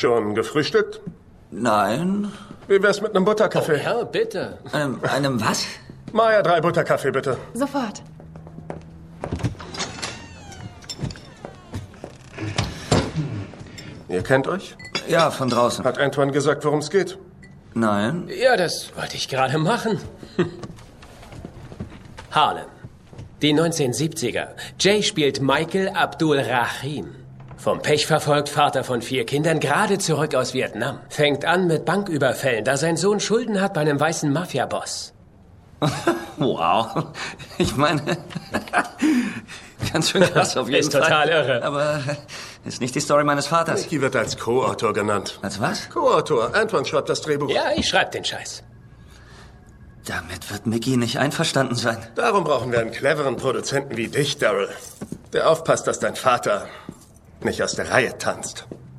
Schon gefrühstückt? Nein. Wie wär's mit einem Butterkaffee? Oh, ja, bitte. Einem was? Maya, 3 Butterkaffee, bitte. Sofort. Ihr kennt euch? Ja, von draußen. Hat Antoine gesagt, worum es geht? Nein. Ja, das wollte ich gerade machen. Harlem. Die 1970er. Jay spielt Michael Abdul Rahim. Vom Pech verfolgt, Vater von 4 Kindern, gerade zurück aus Vietnam. Fängt an mit Banküberfällen, da sein Sohn Schulden hat bei einem weißen Mafia-Boss. Wow. Ich meine, ganz schön krass auf jeden Fall. Ist total irre. Aber ist nicht die Story meines Vaters. Mickey wird als Co-Autor genannt. Als was? Co-Autor. Antoine schreibt das Drehbuch. Ja, ich schreib den Scheiß. Damit wird Mickey nicht einverstanden sein. Darum brauchen wir einen cleveren Produzenten wie dich, Daryl. Der aufpasst, dass dein Vater nicht aus der Reihe tanzt.